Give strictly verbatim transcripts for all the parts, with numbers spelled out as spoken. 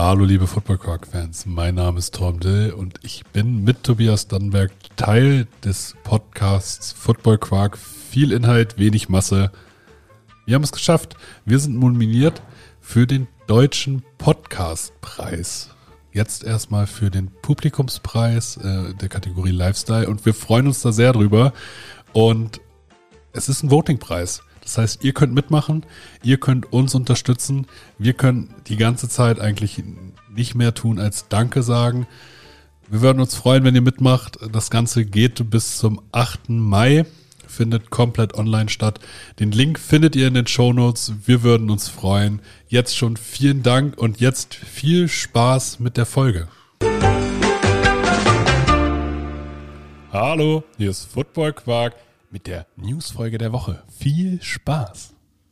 Hallo liebe Football Quark-Fans, mein Name ist Torben Dill und ich bin mit Tobias Dannenberg Teil des Podcasts Football Quark. Viel Inhalt, wenig Masse. Wir haben es geschafft. Wir sind nominiert für den Deutschen Podcastpreis. Jetzt erstmal für den Publikumspreis äh, der Kategorie Lifestyle und wir freuen uns da sehr drüber. Und es ist ein Votingpreis. Das heißt, ihr könnt mitmachen, ihr könnt uns unterstützen. Wir können die ganze Zeit eigentlich nicht mehr tun als Danke sagen. Wir würden uns freuen, wenn ihr mitmacht. Das Ganze geht bis zum achten Mai, findet komplett online statt. Den Link findet ihr in den Shownotes. Wir würden uns freuen. Jetzt schon vielen Dank und jetzt viel Spaß mit der Folge. Hallo, hier ist Football Quark mit der Newsfolge der Woche. Viel Spaß!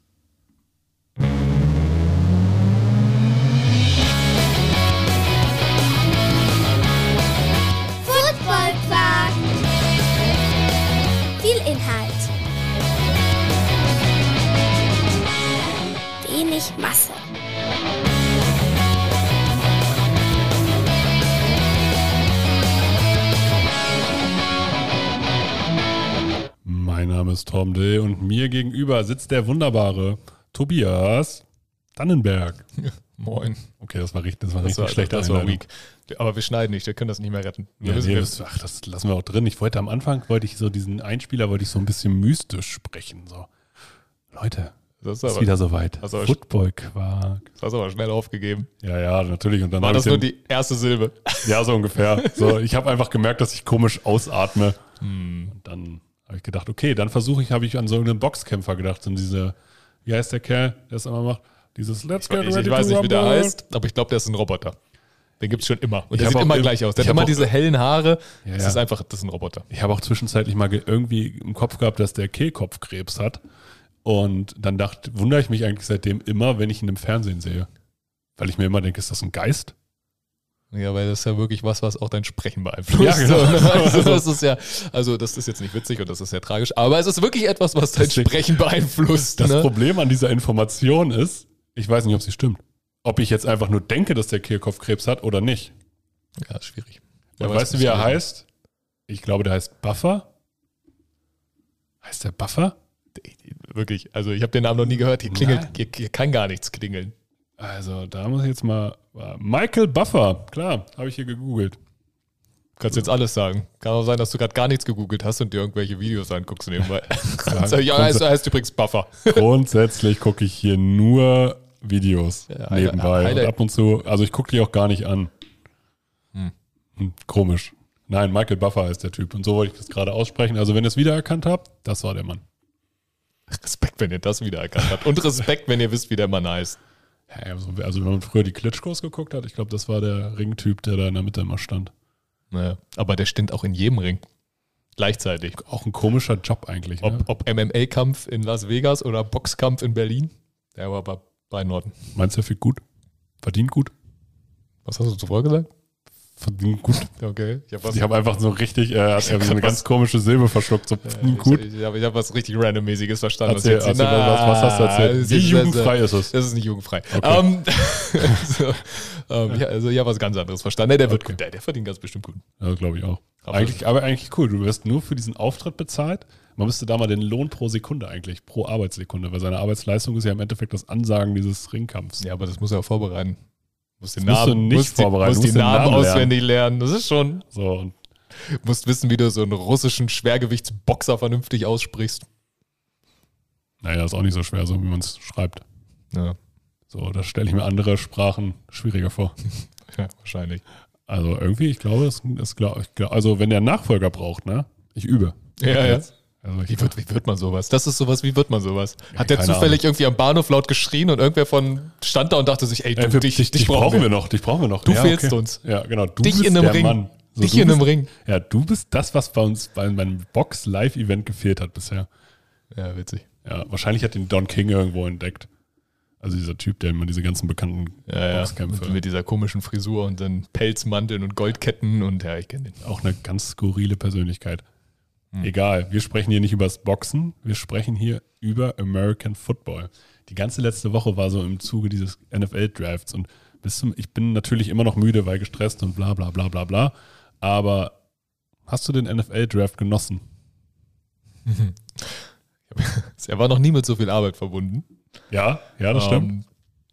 Football Quark. Viel Inhalt. Wenig Masse. Mein Name ist Tom Dill und mir gegenüber sitzt der wunderbare Tobias Dannenberg. Moin. Okay, das war richtig, das war Das richtig war, schlecht. das war weak. Aber wir schneiden nicht, wir können das nicht mehr retten. Wir Ja, müssen, nee, wir, das, ach, das lassen wir auch drin. Ich wollte am Anfang, wollte ich so diesen Einspieler, wollte ich so ein bisschen mystisch sprechen. So, Leute, das ist ist aber, wieder soweit. das ist aber- Football-Quark. das hast du aber schnell aufgegeben. Ja, ja, natürlich. Und dann War hab das ich nur den, die erste Silbe? ja, so ungefähr. So, ich habe einfach gemerkt, dass ich komisch ausatme. Hm. Und dann habe ich gedacht, okay, dann versuche ich, habe ich an so einen Boxkämpfer gedacht. Und diese, wie heißt der Kerl, der es immer macht? Dieses Let's Ich, get ich, ready ich weiß to nicht, wie der rumble. heißt, aber ich glaube, der ist ein Roboter. Den gibt es schon immer. Und Ich der hab sieht auch immer im- gleich aus. Der ich hat hab immer auch- diese hellen Haare. Ja, Das ja. ist einfach, das ist ein Roboter. Ich habe auch zwischenzeitlich mal ge- irgendwie im Kopf gehabt, dass der Kehlkopfkrebs hat. Und dann dachte, wundere ich mich eigentlich seitdem immer, wenn ich ihn im Fernsehen sehe. Weil ich mir immer denke, ist das ein Geist? Ja, weil das ist ja wirklich was, was auch dein Sprechen beeinflusst. Ja, genau. Also das ist ja, also das ist jetzt nicht witzig und das ist sehr tragisch, aber es ist wirklich etwas, was dein Deswegen- Sprechen beeinflusst. Das ne? Problem an dieser Information ist, ich weiß nicht, ob sie stimmt. Ob ich jetzt einfach nur denke, dass der Kehlkopfkrebs hat oder nicht. Ja, ist schwierig. Und Aber weißt es du, wie er ist- heißt? Ich glaube, der heißt Buffer. Heißt der Buffer? Wirklich, also ich habe den Namen noch nie gehört. Hier klingelt, Nein. hier, hier kann gar nichts klingeln. Also, da muss ich jetzt mal. Michael Buffer, klar, habe ich hier gegoogelt. Kannst jetzt alles sagen. Kann auch sein, dass du gerade gar nichts gegoogelt hast und dir irgendwelche Videos anguckst nebenbei. Ja, ja, ja, heißt, heißt übrigens Buffer. Grundsätzlich gucke ich hier nur Videos Ja, nebenbei. Highlight. Und ab und zu, also ich gucke die auch gar nicht an. Hm. Hm, komisch. Nein, Michael Buffer ist der Typ. Und so wollte ich das gerade aussprechen. Also, wenn ihr es wiedererkannt habt, das war der Mann. Respekt, wenn ihr das wiedererkannt habt. Und Respekt, wenn ihr wisst, wie der Mann heißt. Ja, also, also, wenn man früher die Klitschkos geguckt hat, ich glaube, das war der Ringtyp, der da in der Mitte immer stand. Naja, aber der stimmt auch in jedem Ring. Gleichzeitig. Auch ein komischer Job eigentlich. Ne? Ob, ob M M A-Kampf in Las Vegas oder Boxkampf in Berlin. Der war bei beiden Orten. Meinst du, er verdient gut? Verdient gut? Was hast du zuvor gesagt? Verdient gut. Okay. Ich habe was, Ich habe einfach so richtig, äh, er hat irgendwie so eine ganz komische Silbe verschluckt. So, verdient gut. Ich, ich habe ich hab was richtig Randommäßiges verstanden. Erzähl, Was jetzt- erzähl, was, was hast du Na, erzählt? das Wie ist- jugendfrei ist es? Das ist nicht jugendfrei. Okay. Ähm, so, ähm, ja, also ich habe was ganz anderes verstanden. Nee, der wird Okay. gut. Der, der verdient ganz bestimmt gut. Ja, glaube ich auch. Aber- Eigentlich, aber eigentlich cool. Du wirst nur für diesen Auftritt bezahlt. Man müsste da mal den Lohn pro Sekunde eigentlich, pro Arbeitssekunde, weil seine Arbeitsleistung ist ja im Endeffekt das Ansagen dieses Ringkampfs. Ja, aber das muss er auch vorbereiten. Muss den Das musst du Namen, nicht musst die, vorbereiten. musst Du die musst den Namen, Namen lernen. auswendig lernen. Das ist schon. So, und Du musst wissen, wie du so einen russischen Schwergewichtsboxer vernünftig aussprichst. naja, ist auch nicht so schwer, so wie man es schreibt. Ja, So, da stelle ich mir andere Sprachen schwieriger vor. ja wahrscheinlich. Also irgendwie, ich glaube, das ist klar. Ich glaub, also wenn der einen Nachfolger braucht, ne? Ich übe. Ja, ja. Also ich Wie wird, wie wird man sowas? Das ist sowas, wie wird man sowas? Hat der keine zufällig irgendwie am Bahnhof laut geschrien und irgendwer von stand da und dachte sich, ey, du, Äh, wir- dich, dich, dich brauchen wir noch, dich brauchen wir noch. Du Ja, fehlst okay. uns. Ja, genau. Du Dich bist in einem der Ring. Mann. So, Dich du in einem bist, Ring. Ja, du bist das, was bei uns bei meinem Box-Live-Event gefehlt hat bisher. Ja, witzig. Ja, wahrscheinlich hat den Don King irgendwo entdeckt. Also dieser Typ, der immer diese ganzen bekannten Ja, ja. Boxkämpfe. Mit, mit dieser komischen Frisur und dann Pelzmanteln und Goldketten und ja, ich kenne den. Auch eine ganz skurrile Persönlichkeit. Hm. Egal, wir sprechen hier nicht über das Boxen, wir sprechen hier über American Football. Die ganze letzte Woche war so im Zuge dieses N F L-Drafts und bis zum, ich bin natürlich immer noch müde, weil gestresst und bla bla bla bla bla. Aber hast du den N F L-Draft genossen? Er war noch nie mit so viel Arbeit verbunden. Ja, ja, das Ähm, stimmt.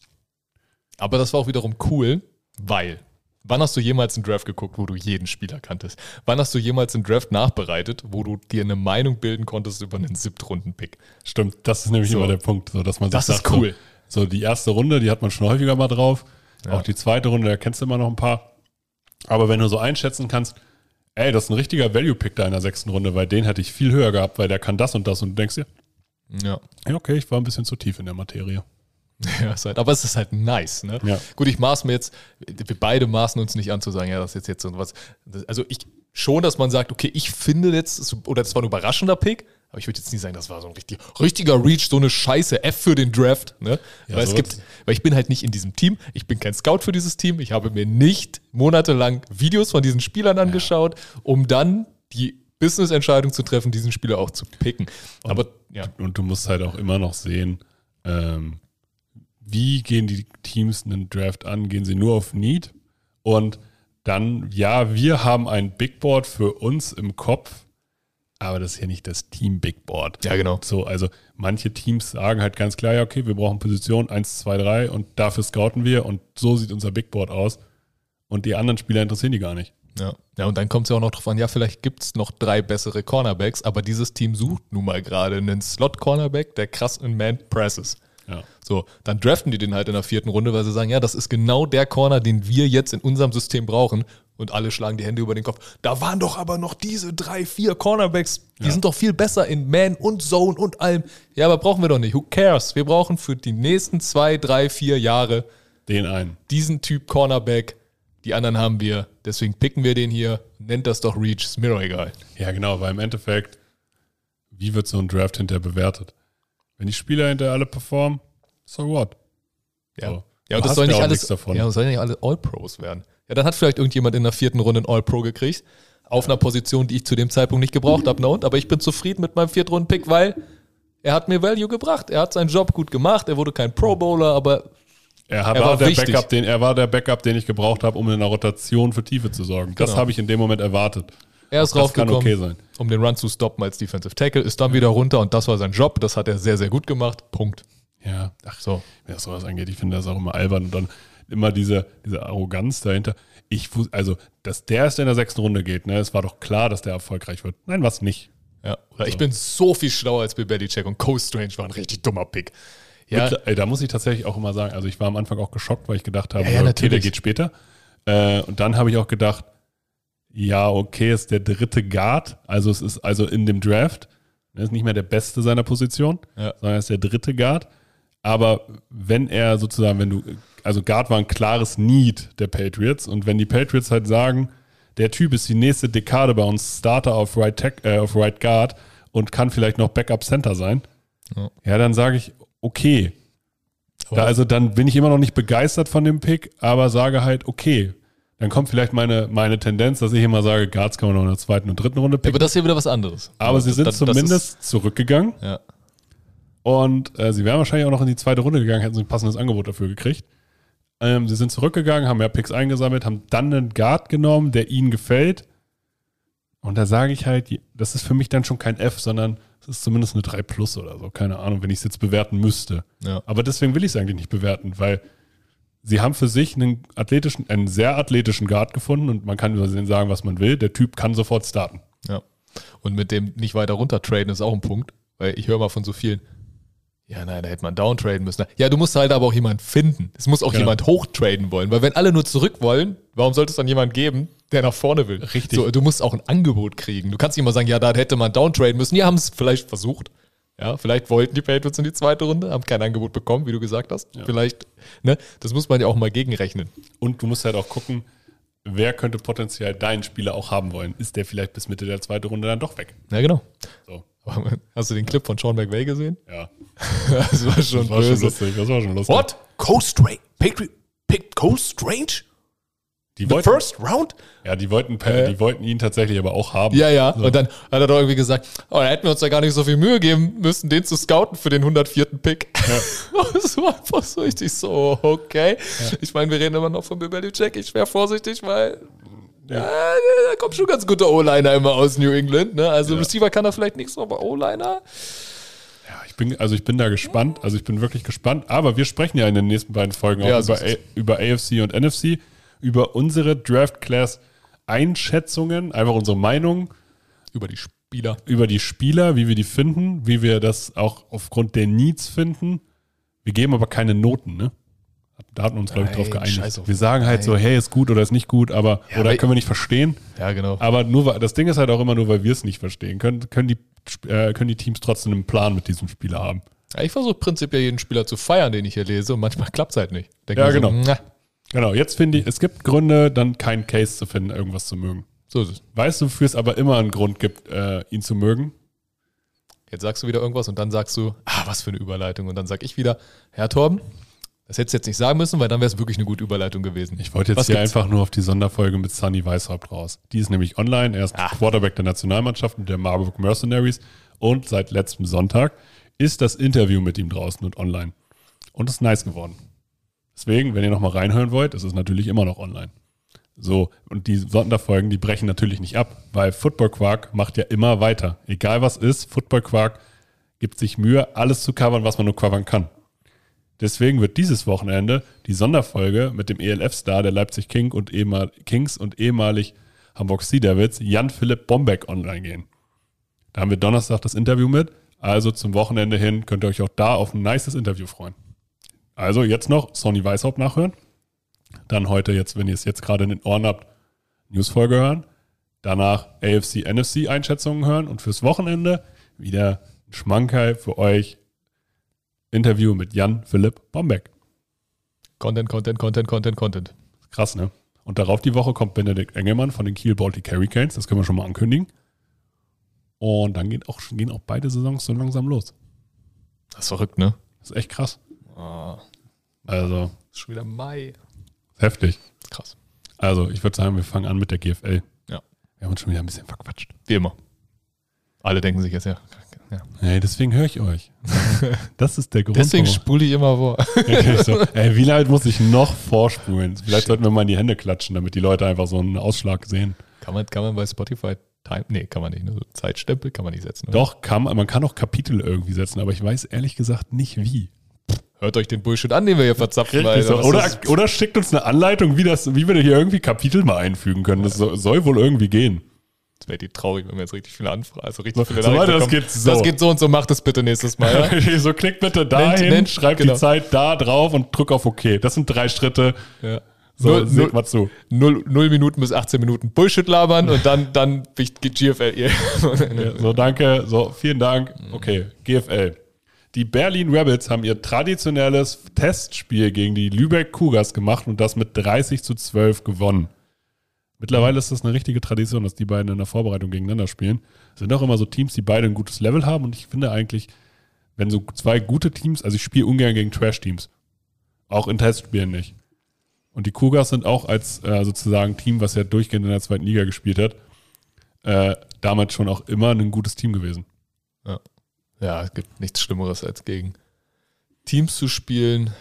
Aber das war auch wiederum cool, weil, wann hast du jemals einen Draft geguckt, wo du jeden Spieler kanntest? Wann hast du jemals einen Draft nachbereitet, wo du dir eine Meinung bilden konntest über einen Siebtrunden-Pick? Stimmt, das ist nämlich So. immer der Punkt, so dass man sich Das ist sagt, cool. So, so die erste Runde, die hat man schon häufiger mal drauf. Ja. Auch die zweite Runde, da kennst du immer noch ein paar. Aber wenn du so einschätzen kannst, ey, das ist ein richtiger Value-Pick da in der sechsten Runde, weil den hätte ich viel höher gehabt, weil der kann das und das und du denkst dir, Ja. ja, okay, ich war ein bisschen zu tief in der Materie. Ja, ist halt, aber es ist halt nice, ne? Ja. Gut, ich maß mir jetzt, wir beide maßen uns nicht an zu sagen, ja, das ist jetzt, jetzt so was. Also ich schon, dass man sagt, okay, ich finde jetzt, oder das war ein überraschender Pick, aber ich würde jetzt nie sagen, das war so ein richtig, richtiger Reach, so eine Scheiße, F für den Draft, ne? Ja, weil es sowas. gibt, weil ich bin halt nicht in diesem Team, ich bin kein Scout für dieses Team, ich habe mir nicht monatelang Videos von diesen Spielern angeschaut, um dann die Business-Entscheidung zu treffen, diesen Spieler auch zu picken. Aber ja. Und du musst halt auch immer noch sehen, ähm, wie gehen die Teams einen Draft an? Gehen sie nur auf Need? Und dann, ja, wir haben ein Big Board für uns im Kopf, aber das ist ja nicht das Team Big Board. Ja, genau. So, also manche Teams sagen halt ganz klar, ja, okay, wir brauchen Position eins, zwei, drei und dafür scouten wir und so sieht unser Big Board aus. Und die anderen Spieler interessieren die gar nicht. Ja. ja, und dann kommt es ja auch noch drauf an, ja, vielleicht gibt es noch drei bessere Cornerbacks, aber dieses Team sucht nun mal gerade einen Slot-Cornerback, der krass in Man-Presses. Ja. So, dann draften die den halt in der vierten Runde, weil sie sagen, ja, das ist genau der Corner, den wir jetzt in unserem System brauchen. Und alle schlagen die Hände über den Kopf. Da waren doch aber noch diese drei, vier Cornerbacks, die Ja. sind doch viel besser in Man und Zone und allem. Ja, aber brauchen wir doch nicht. Who cares? Wir brauchen für die nächsten zwei, drei, vier Jahre Den einen. diesen Typ Cornerback. Die anderen haben wir, deswegen picken wir den hier. Nennt das doch Reach, ist mir doch egal. Ja, genau, weil im Endeffekt, wie wird so ein Draft hinterher bewertet? Wenn die Spieler hinterher alle performen, so what? Ja, So. ja Du und das hast soll ja nicht auch alles, nichts davon. ja, das soll ja nicht alle All-Pros werden. Ja, dann hat vielleicht irgendjemand in der vierten Runde einen All-Pro gekriegt, auf einer Position, die ich zu dem Zeitpunkt nicht gebraucht habe. Und, aber ich bin zufrieden mit meinem Viertrunden-Pick, weil er hat mir Value gebracht. Er hat seinen Job gut gemacht. Er wurde kein Pro-Bowler, aber Er, hat, Er war war der wichtig. Backup, den, er war der Backup, den ich gebraucht habe, um in einer Rotation für Tiefe zu sorgen. Das Genau. habe ich in dem Moment erwartet. er ist Auch das kann raufgekommen, okay sein. um den Run zu stoppen als Defensive Tackle, ist dann wieder runter und das war sein Job. Das hat er sehr, sehr gut gemacht. Punkt. Ja, ach, So. wenn das sowas angeht, ich finde das auch immer albern und dann immer diese, diese Arroganz dahinter. Ich wus- also, dass der erst in der sechsten Runde geht, ne, es war doch klar, dass der erfolgreich wird. Nein, was nicht. Ja. Oder ich So. bin so viel schlauer als Bill Belichick und Cole Strange war ein richtig dummer Pick. Ja, Mittler- ey, da muss ich tatsächlich auch immer sagen, also ich war am Anfang auch geschockt, weil ich gedacht habe, Ja, ja, okay, natürlich. der geht später. Äh, und dann habe ich auch gedacht, ja, okay, ist der dritte Guard, also es ist also in dem Draft, er ist nicht mehr der Beste seiner Position, Ja. sondern er ist der dritte Guard. Aber wenn er sozusagen, wenn du, also Guard war ein klares Need der Patriots und wenn die Patriots halt sagen, der Typ ist die nächste Dekade bei uns Starter auf Right, Tech, äh, auf Right Guard und kann vielleicht noch Backup Center sein, Ja. ja, dann sage ich, okay. Aber Da, also dann bin ich immer noch nicht begeistert von dem Pick, aber sage halt, okay. Dann kommt vielleicht meine, meine Tendenz, dass ich immer sage, Guards kann man noch in der zweiten und dritten Runde aber picken. das ist ja wieder was anderes. Aber sie sind Das- das zumindest zurückgegangen. Ist, ja. Und äh, sie wären wahrscheinlich auch noch in die zweite Runde gegangen, hätten sie ein passendes Angebot dafür gekriegt. Ähm, sie sind zurückgegangen, haben mehr Picks eingesammelt, haben dann einen Guard genommen, der ihnen gefällt. Und da sage ich halt, das ist für mich dann schon kein F, sondern es ist zumindest eine drei plus oder so. Keine Ahnung, wenn ich es jetzt bewerten müsste. Ja. Aber deswegen will ich es eigentlich nicht bewerten, weil sie haben für sich einen athletischen, einen sehr athletischen Guard gefunden und man kann über den sagen, was man will. Der Typ kann sofort starten. Ja. Und mit dem nicht weiter runter traden ist auch ein Punkt, weil ich höre mal von so vielen, ja, nein, da hätte man down traden müssen. Ja, du musst halt aber auch jemanden finden. Es muss auch Genau. jemand hoch traden wollen, weil wenn alle nur zurück wollen, warum sollte es dann jemanden geben, der nach vorne will? Richtig. So, du musst auch ein Angebot kriegen. Du kannst nicht immer sagen, ja, da hätte man down traden müssen. Die haben es vielleicht versucht. Ja, vielleicht wollten die Patriots in die zweite Runde, haben kein Angebot bekommen, wie du gesagt hast. Ja. Vielleicht, ne, das muss man ja auch mal gegenrechnen. Und du musst halt auch gucken, wer könnte potenziell deinen Spieler auch haben wollen. Ist der vielleicht bis Mitte der zweiten Runde dann doch weg? Ja, genau. So, Hast du den Clip von Sean McVay gesehen? ja. Das war schon Das war schon böse. lustig. Das war schon lustig. What? Cole Strange? Patriot picked Cole Strange? Die The wollten, first round? ja, die wollten, Äh. die wollten ihn tatsächlich aber auch haben. Ja, ja. So. Und dann hat er doch irgendwie gesagt, oh, da hätten wir uns ja gar nicht so viel Mühe geben müssen, den zu scouten für den hundertvierten Pick. Ja. Das war einfach so richtig so, okay. Ja. Ich meine, wir reden immer noch von Bill Belichick. Ich wäre vorsichtig, weil ja. Ja, da kommt schon ganz guter O-Liner immer aus New England. Ne? Also ja. Receiver kann er vielleicht nicht so, aber O-Liner... Ja, ich bin, also ich bin da gespannt, also ich bin wirklich gespannt, aber wir sprechen ja in den nächsten beiden Folgen auch ja, über, so A, über A F C und N F C, über unsere Draft-Class-Einschätzungen, einfach unsere Meinung. Über die Spieler. Über die Spieler, wie wir die finden, wie wir das auch aufgrund der Needs finden. Wir geben aber keine Noten, ne? Da hatten wir uns, glaube ich, drauf geeinigt. Wir sagen halt so, hey, ist gut oder ist nicht gut, aber ja, oder können wir nicht verstehen. Ja, genau. Aber nur, das Ding ist halt auch immer nur, weil wir es nicht verstehen. Können, können, die, äh, können die Teams trotzdem einen Plan mit diesem Spieler haben. Ja, ich versuche prinzipiell jeden Spieler zu feiern, den ich hier lese, und manchmal klappt es halt nicht. Denk ja, so, genau. Na. Genau, jetzt finde ich, es gibt Gründe, dann keinen Case zu finden, irgendwas zu mögen. So ist es. Weißt du, wofür es aber immer einen Grund gibt, äh, ihn zu mögen? Jetzt sagst du wieder irgendwas und dann sagst du, ah, was für eine Überleitung. Und dann sag ich wieder, Herr Torben, das hättest du jetzt nicht sagen müssen, weil dann wäre es wirklich eine gute Überleitung gewesen. Ich wollte jetzt was hier gibt's? einfach nur auf die Sonderfolge mit Sunny Weishaupt raus. Die ist nämlich online, er ist Ach. Quarterback der Nationalmannschaft und der Marburg Mercenaries und seit letztem Sonntag ist das Interview mit ihm draußen und online. Und ist nice geworden. Deswegen, wenn ihr nochmal reinhören wollt, ist es natürlich immer noch online. So, und die Sonderfolgen, die brechen natürlich nicht ab, weil Football Quark macht ja immer weiter. Egal was ist, Football Quark gibt sich Mühe, alles zu covern, was man nur covern kann. Deswegen wird dieses Wochenende die Sonderfolge mit dem E L F-Star der Leipzig King und ehemal, Kings und ehemalig Hamburg Sea Devils, Jan-Philipp Bombeck, online gehen. Da haben wir Donnerstag das Interview mit, also zum Wochenende hin könnt ihr euch auch da auf ein nices Interview freuen. Also jetzt noch Sonny Weishaupt nachhören, dann heute jetzt, wenn ihr es jetzt gerade in den Ohren habt, Newsfolge hören, danach A F C, N F C Einschätzungen hören und fürs Wochenende wieder ein Schmankerl für euch, Interview mit Jan-Philipp Bombeck. Content, Content, Content, Content, Content. Krass, ne? Und darauf die Woche kommt Benedikt Engelmann von den Kiel Baltic Hurricanes. Das können wir schon mal ankündigen. Und dann gehen auch, gehen auch beide Saisons so langsam los. Das ist verrückt, ne? Das ist echt krass. Oh. Also. Das ist schon wieder Mai. Heftig. Krass. Also, ich würde sagen, wir fangen an mit der G F L. Ja. Wir haben uns schon wieder ein bisschen verquatscht. Wie immer. Alle denken sich jetzt, ja. ja. Hey, deswegen höre ich euch. Das ist der Grund. Deswegen spule ich immer vor. so, ey, wie lange muss ich noch vorspulen? Vielleicht sollten wir mal in die Hände klatschen, damit die Leute einfach so einen Ausschlag sehen. Kann man, kann man bei Spotify Time? Nee, kann man nicht. Ne? So Zeitstempel kann man nicht setzen. Oder? Doch, kann man. Man kann auch Kapitel irgendwie setzen, aber ich weiß ehrlich gesagt nicht wie. Hört euch den Bullshit an, den wir hier verzapfen. So. Oder, oder schickt uns eine Anleitung, wie, das, wie wir hier irgendwie Kapitel mal einfügen können. Das soll, soll wohl irgendwie gehen. Das wäre die traurig, wenn wir jetzt richtig viele Anfragen, also richtig so, viele so Leute, das bekommen. geht so. Das geht so und so, macht es bitte nächstes Mal. Ja? So, klickt bitte dahin, nennt, nennt, schreibt genau. die Zeit da drauf und drück auf OK. Das sind drei Schritte. Ja. So, null, seht null, mal zu. Null, null Minuten bis achtzehn Minuten Bullshit labern und dann, dann geht G F L. Ja, so, danke. So, vielen Dank. Okay, G F L. Die Berlin Rebels haben ihr traditionelles Testspiel gegen die Lübeck Cougars gemacht und das mit dreißig zu zwölf gewonnen. Mittlerweile ist das eine richtige Tradition, dass die beiden in der Vorbereitung gegeneinander spielen. Es sind auch immer so Teams, die beide ein gutes Level haben und ich finde eigentlich, wenn so zwei gute Teams, also ich spiele ungern gegen Trash-Teams. Auch in Testspielen nicht. Und die Cougars sind auch als äh, sozusagen Team, was ja durchgehend in der zweiten Liga gespielt hat, äh, damals schon auch immer ein gutes Team gewesen. Ja. Ja, es gibt nichts Schlimmeres, als gegen Teams zu spielen.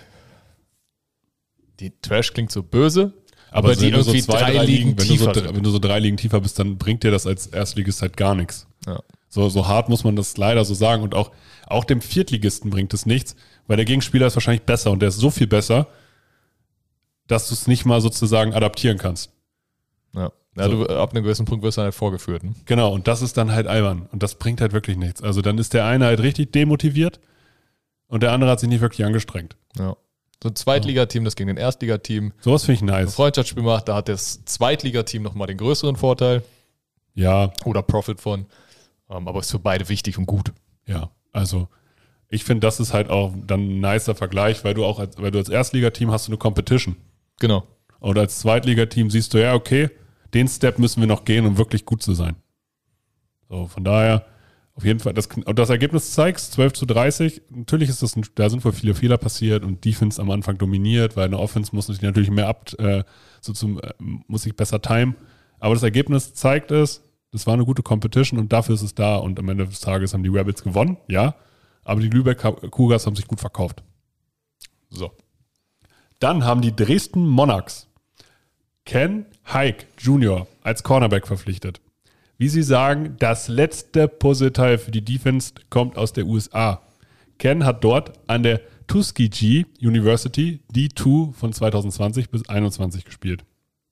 Die Trash klingt so böse, aber, aber die irgendwie so zwei, drei, drei Ligen tiefer wenn du, so, wenn du so drei Ligen tiefer bist, dann bringt dir das als Erstligist halt gar nichts. Ja. So, so hart muss man das leider so sagen. Und auch, auch dem Viertligisten bringt es nichts, weil der Gegenspieler ist wahrscheinlich besser und der ist so viel besser, dass du es nicht mal sozusagen adaptieren kannst. Ja. Ja, so. Du, ab einem gewissen Punkt wirst du halt vorgeführt. Ne? Genau, und das ist dann halt albern. Und das bringt halt wirklich nichts. Also dann ist der eine halt richtig demotiviert und der andere hat sich nicht wirklich angestrengt. Ja. So ein Zweitligateam, das gegen ein Erstligateam sowas finde ich nice. ein Freundschaftsspiel macht, da hat das Zweitligateam nochmal den größeren Vorteil. Ja. Oder Profit von. Um, aber ist für beide wichtig und gut. Ja, also ich finde, das ist halt auch dann ein nicer Vergleich, weil du auch als, weil du als Erstligateam hast du eine Competition. Genau. Und als Zweitligateam siehst du, ja, okay, den Step müssen wir noch gehen, um wirklich gut zu sein. So, von daher, Auf jeden Fall, das, und das Ergebnis zeigt zwölf zu dreißig. Natürlich ist das, ein, da sind wohl viele Fehler passiert und Defense am Anfang dominiert, weil eine Offense muss sich natürlich mehr ab, äh, so zum, äh, muss sich besser timen. Aber das Ergebnis zeigt es, das war eine gute Competition und dafür ist es da. Und am Ende des Tages haben die Rebels gewonnen, ja. Aber die Lübeck Cougars haben sich gut verkauft. So. Dann haben die Dresden Monarchs Ken Hike Junior als Cornerback verpflichtet. Wie sie sagen, das letzte Puzzleteil für die Defense kommt aus der U S A. Ken hat dort an der Tuskegee University D zwei von zwanzig zwanzig bis einundzwanzig gespielt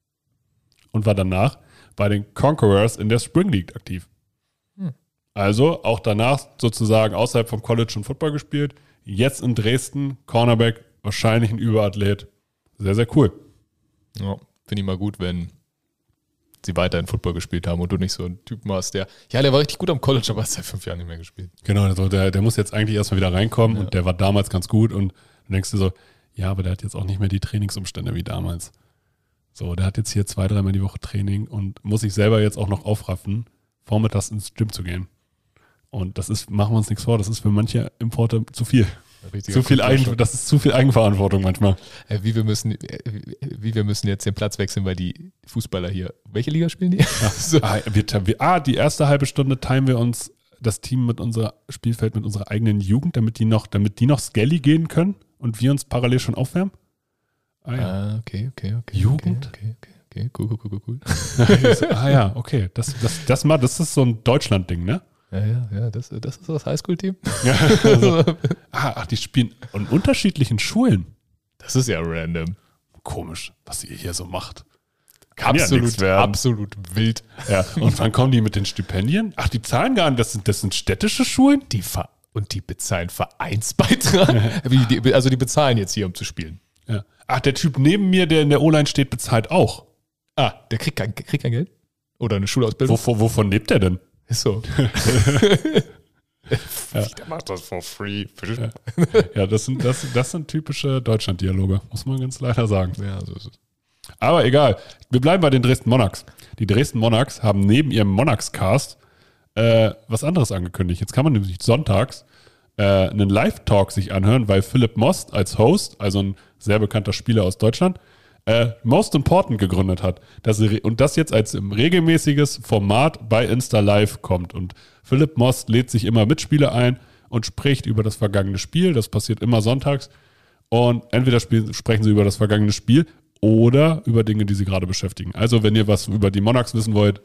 und war danach bei den Conquerors in der Spring League aktiv. Hm. Also auch danach sozusagen außerhalb vom College und Football gespielt. Jetzt in Dresden, Cornerback, wahrscheinlich ein Überathlet. Sehr, sehr cool. Ja, finde ich mal gut, wenn sie weiter in Football gespielt haben und du nicht so einen Typen hast, der, ja, der war richtig gut am College, aber hat seit fünf Jahren nicht mehr gespielt. Genau, also der, der muss jetzt eigentlich erstmal wieder reinkommen ja. Und der war damals ganz gut und dann denkst du so, ja, aber der hat jetzt auch nicht mehr die Trainingsumstände wie damals. So, der hat jetzt hier zwei, dreimal die Woche Training und muss sich selber jetzt auch noch aufraffen, vormittags ins Gym zu gehen. Und das ist, machen wir uns nichts vor, das ist für manche Importe zu viel. Zu viel Eigen, das ist zu viel Eigenverantwortung manchmal. Wie wir müssen, wie wir müssen jetzt den Platz wechseln, weil die Fußballer hier, welche Liga spielen die? Ja. so. ah, wir, wir, ah, die erste halbe Stunde teilen wir uns das Team mit unserer Spielfeld mit unserer eigenen Jugend, damit die noch, damit die noch Skelly gehen können und wir uns parallel schon aufwärmen. Ah ja, ah, okay, okay, okay. Jugend? Okay, okay, okay, cool, cool, cool, cool. ah ja, okay. Das, das, das, mal, das ist so ein Deutschland-Ding, ne? Ja, ja, ja, das, das ist das Highschool-Team. Ja, also, ah, ach, die spielen in unterschiedlichen Schulen. Das ist ja random. Komisch, was ihr hier so macht. Kann absolut, ja absolut wild. Ja, und wann kommen die mit den Stipendien? Ach, die zahlen gar nicht, das sind, das sind städtische Schulen? Die Ver- und die bezahlen Vereinsbeitrag? Also die bezahlen jetzt hier, um zu spielen. Ja. Ach, der Typ neben mir, der in der O-Line steht, bezahlt auch. Ah, der kriegt kein, kriegt kein Geld? Oder eine Schulausbildung? Wovon, wovon lebt der denn? Ist so. ja. Der macht das for free. Ja, ja das, sind, das, das sind typische Deutschland-Dialoge, muss man ganz leider sagen. Ja, so ist es. Aber egal, wir bleiben bei den Dresden Monarchs. Die Dresden Monarchs haben neben ihrem Monarchs-Cast äh, was anderes angekündigt. Jetzt kann man nämlich sonntags äh, einen Live-Talk sich anhören, weil Philipp Most als Host, also ein sehr bekannter Spieler aus Deutschland, äh, Most Important gegründet hat. Das, und das jetzt als regelmäßiges Format bei Insta Live kommt. Und Philipp Most lädt sich immer Mitspieler ein und spricht über das vergangene Spiel. Das passiert immer sonntags. Und entweder spiel, sprechen sie über das vergangene Spiel oder über Dinge, die sie gerade beschäftigen. Also wenn ihr was über die Monarchs wissen wollt,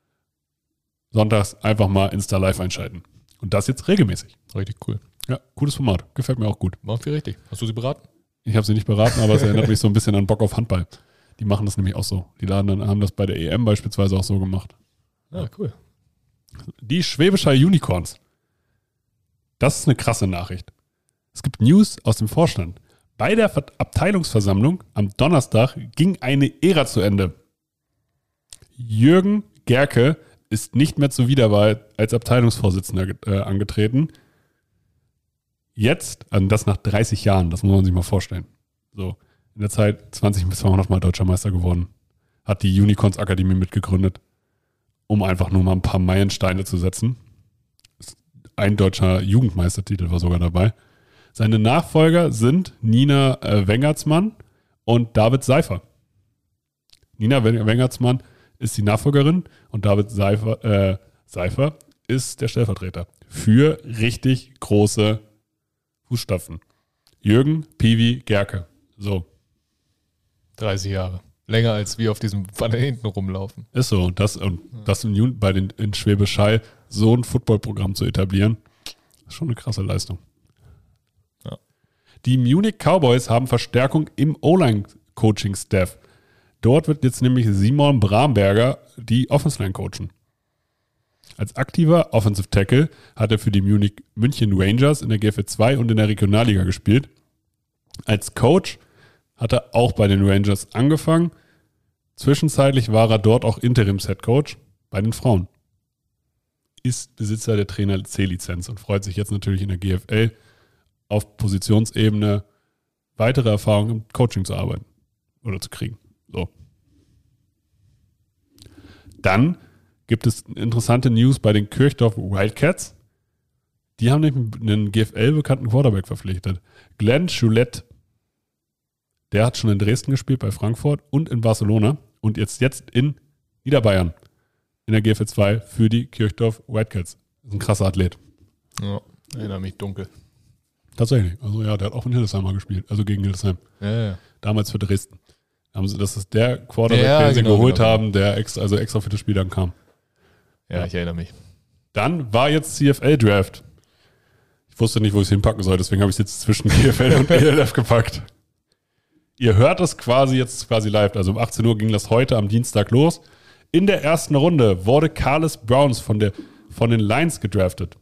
sonntags einfach mal Insta Live einschalten. Und das jetzt regelmäßig. Richtig cool. Ja, cooles Format. Gefällt mir auch gut. Macht viel richtig. Hast du sie beraten? Ich habe sie nicht beraten, aber es erinnert mich so ein bisschen an Bock auf Handball. Die machen das nämlich auch so. Die laden dann, haben das bei der E M beispielsweise auch so gemacht. Ah, cool. Die Schwäbischer Unicorns. Das ist eine krasse Nachricht. Es gibt News aus dem Vorstand. Bei der Abteilungsversammlung am Donnerstag ging eine Ära zu Ende. Jürgen Gerke ist nicht mehr zur Wiederwahl als Abteilungsvorsitzender äh, angetreten. Jetzt, also das nach dreißig Jahren, das muss man sich mal vorstellen. So, in der Zeit zwanzig bis zweihundert Mal Deutscher Meister geworden. Hat die Unicorns Akademie mitgegründet, um einfach nur mal ein paar Meilensteine zu setzen. Ein deutscher Jugendmeistertitel war sogar dabei. Seine Nachfolger sind Nina äh, Wengertsmann und David Seifer. Nina Wengertsmann ist die Nachfolgerin und David Seifer, äh, Seifer ist der Stellvertreter für richtig große Fußstapfen. Jürgen Piwi Gerke. So. dreißig Jahre. Länger als wir auf diesem Pfanne hinten rumlaufen. Ist so. Und das, und das in, bei den, in Schwäbisch Hall so ein Footballprogramm zu etablieren, ist schon eine krasse Leistung. Ja. Die Munich Cowboys haben Verstärkung im O-Line-Coaching-Staff. Dort wird jetzt nämlich Simon Bramberger die Offense-Line coachen. Als aktiver Offensive Tackle hat er für die Munich München Rangers in der G F L zwei und in der Regionalliga gespielt. Als Coach hat er auch bei den Rangers angefangen. Zwischenzeitlich war er dort auch Interims-Headcoach bei den Frauen. Ist Besitzer der Trainer-C-Lizenz und freut sich jetzt natürlich in der G F L auf Positionsebene weitere Erfahrungen im Coaching zu arbeiten oder zu kriegen. So. Dann gibt es interessante News bei den Kirchdorf Wildcats. Die haben nämlich einen G F L-bekannten Quarterback verpflichtet. Glenn Choulette. Der hat schon in Dresden gespielt, bei Frankfurt und in Barcelona. Und jetzt, jetzt in Niederbayern. In der G F L zwei für die Kirchdorf Whitecaps. Das ist ein krasser Athlet. Ja, erinnere mich dunkel. Tatsächlich. Also ja, der hat auch in Hildesheim mal gespielt. Also gegen Hildesheim. Ja, ja. Damals für Dresden. Haben sie, das ist der Quarterback, Ja, den sie genau, geholt genau. haben, der extra, also extra für das Spiel dann kam. Ja, ich erinnere mich. Dann war jetzt C F L-Draft. Ich wusste nicht, wo ich es hinpacken soll, deswegen habe ich es jetzt zwischen G F L und E L F gepackt. Ihr hört es quasi jetzt quasi live. Also um achtzehn Uhr ging das heute am Dienstag los. In der ersten Runde wurde Carlos Browns von, der, von den Lions gedraftet.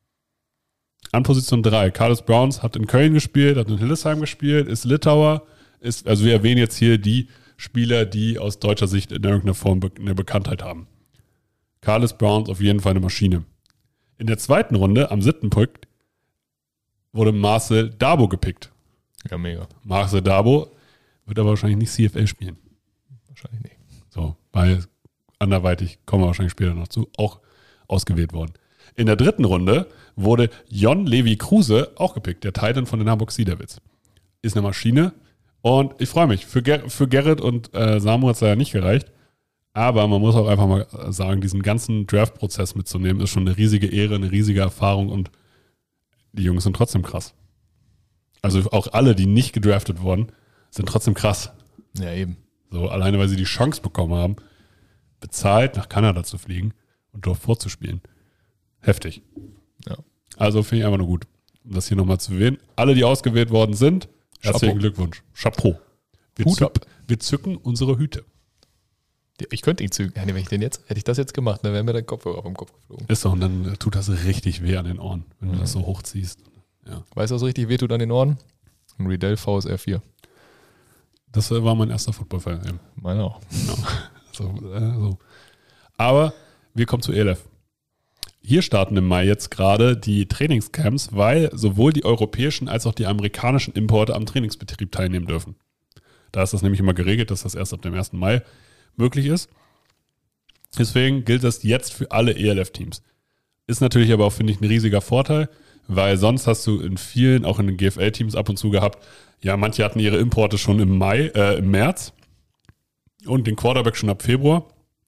An Position drei. Carlos Browns hat in Köln gespielt, hat in Hildesheim gespielt, ist Litauer. Ist, also wir erwähnen jetzt hier die Spieler, die aus deutscher Sicht in irgendeiner Form be- eine Bekanntheit haben. Carlos Browns auf jeden Fall eine Maschine. In der zweiten Runde, am siebten Pick, wurde Marcel Dabo gepickt. Ja, mega. Marcel Dabo wird aber wahrscheinlich nicht C F L spielen. Wahrscheinlich nicht. So, weil anderweitig, kommen wir wahrscheinlich später noch zu, auch ausgewählt worden. In der dritten Runde wurde Jon Levi Kruse auch gepickt, der Titan von den Hamburg Sea Devils. Ist eine Maschine und ich freue mich. Für, Ger- für Gerrit und äh, Samu hat es leider nicht gereicht, aber man muss auch einfach mal sagen, diesen ganzen Draft-Prozess mitzunehmen, ist schon eine riesige Ehre, eine riesige Erfahrung und die Jungs sind trotzdem krass. Also auch alle, die nicht gedraftet wurden, sind trotzdem krass. Ja, eben. So, alleine weil sie die Chance bekommen haben, bezahlt nach Kanada zu fliegen und dort vorzuspielen. Heftig. Ja. Also finde ich einfach nur gut, um das hier nochmal zu erwähnen. Alle, die ausgewählt worden sind, herzlichen Chapeau. Glückwunsch. Chapeau. Wir, Hut zück, ab. wir zücken unsere Hüte. Ich könnte ihn zügen. Ja, nee, wenn ich den jetzt, hätte ich das jetzt gemacht, dann wäre mir der Kopfhörer vom Kopf geflogen. Ist so, und dann tut das richtig weh an den Ohren, wenn du das so hochziehst. Ja. Weißt du, was richtig wehtut an den Ohren? Ein Riddell V S R vier. Das war mein erster Football-Fan. eben. Meine auch. Ja. So, äh, so. Aber wir kommen zu E L F. Hier starten im Mai jetzt gerade die Trainingscamps, weil sowohl die europäischen als auch die amerikanischen Importe am Trainingsbetrieb teilnehmen dürfen. Da ist das nämlich immer geregelt, dass das erst ab dem ersten Mai möglich ist. Deswegen gilt das jetzt für alle E L F-Teams. Ist natürlich aber auch, finde ich, ein riesiger Vorteil, weil sonst hast du in vielen, auch in den G F L-Teams ab und zu gehabt, ja, manche hatten ihre Importe schon im Mai, äh, im März und den Quarterback schon ab Februar.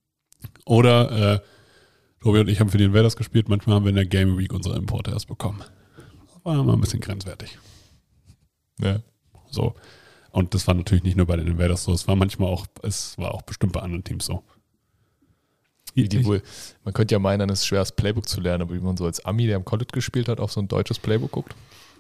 Oder äh, Tobi und ich haben für die Invaders gespielt, manchmal haben wir in der Game Week unsere Importe erst bekommen. Das war immer ein bisschen grenzwertig. Ja. So. Und das war natürlich nicht nur bei den Invaders so, es war manchmal auch, es war auch bestimmt bei anderen Teams so. Wie die wohl, man könnte ja meinen, es ist schwer, das Playbook zu lernen, aber wie man so als Ami, der im College gespielt hat, auf so ein deutsches Playbook guckt.